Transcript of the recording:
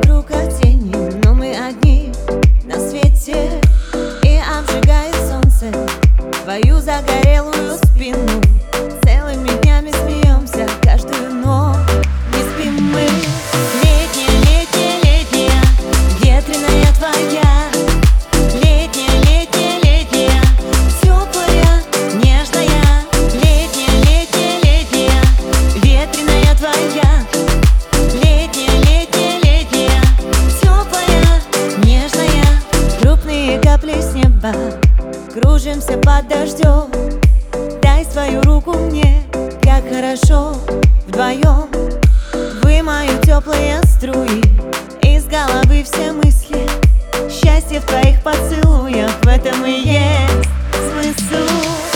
вокруг от тени, но мы одни на свете. И обжигает солнце твою загорелую спину. Целыми днями смеемся каждую ночь, не спим мы. Летняя, летняя, летняя, ветреная твоя. Летняя, летняя, летняя, теплая, нежная. Летняя, летняя, летняя, ветреная твоя. Летняя, летняя, летняя, теплая, нежная. Крупные капли с неба, кружимся под дождем. Дай свою руку мне, как хорошо вдвоем. Вымою теплые струи из головы все мысли. Счастье в твоих поцелуях, в этом и есть смысл.